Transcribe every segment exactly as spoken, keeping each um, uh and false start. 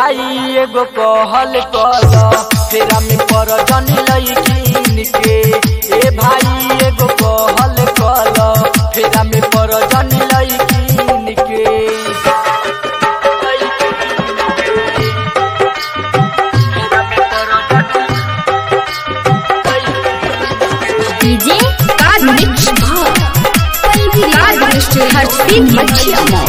भाई एगो कहल कल फेरा में पर जनी लईकिन के। ए भाई एगो कहल कल फेरा में पर जनी लईकिन के। डीजे कार मिक्स हर सीन मच्छिया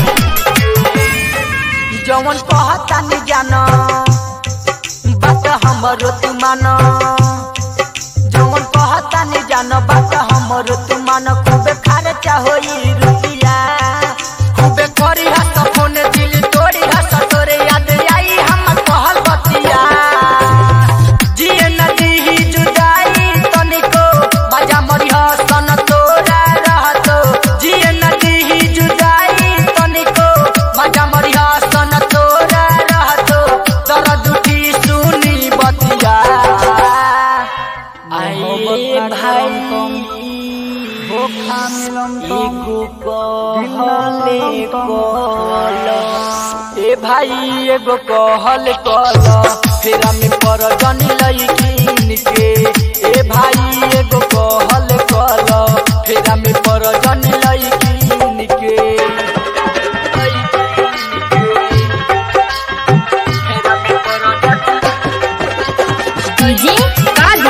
जवन कहता नहीं जाना बात हमरो तू मानो। जवन कहता नहीं जाना बात हमरो तू मानो। खूबे खर्चा होई रुपया खूबे करी हस फोन दिल तोड़ी हस तोरे याद आई हम कहल बतिया। जिए नदी ही जुदाई तनिको बाजा मरी हसन तोरा रहतो। जिए नदी ही जुदाई तनिको बाजा मरी हसन तोरा रहतो। दर्द उठी सुनी बतिया आए भाई एगो कहले कल। ए भाई एगो कहल कल फेरा में पर जनी लईकिन के। ए भाई एगो कहल कल फेरा में पर जनी लईकिन के। डीजे कार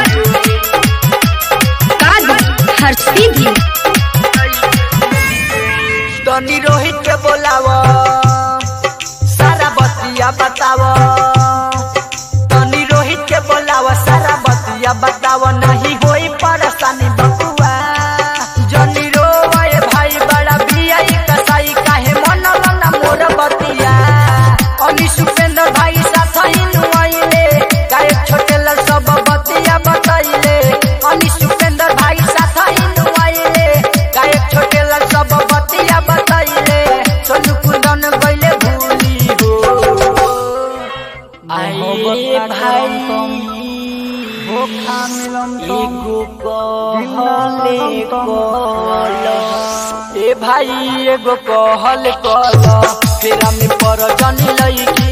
हर सीन तनी रोहित के बोलाव सारा बतिया बताव। तनी रोहित के बोलाव सारा बतिया बताव। नहीं होई परेशानी बकुआ जनी रोए भाई बड़ा बियाई कसाई काहे मनल ना मोर बतिया। अनी सुपेंद्र भाई साथ आइले गायक छोटे लल सब बतिया बताइले। अनी सुपेंद्र भाई साथ आइले गायक छोटे लल सब बतिया बताइले। सोनू कुंदन गइले भूली हो आए भाई एगो कहले कल। ए भाई एगो कहल कल फेरा में पर जनी लईकिन